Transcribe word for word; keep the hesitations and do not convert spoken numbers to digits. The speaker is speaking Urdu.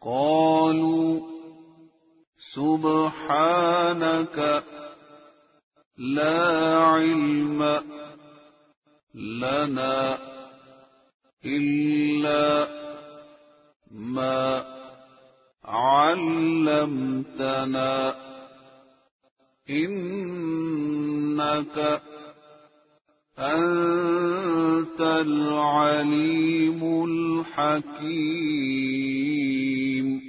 قالوا سبحانك لا علم لنا إلا ما علمتنا إنك أنت العليم الحكيم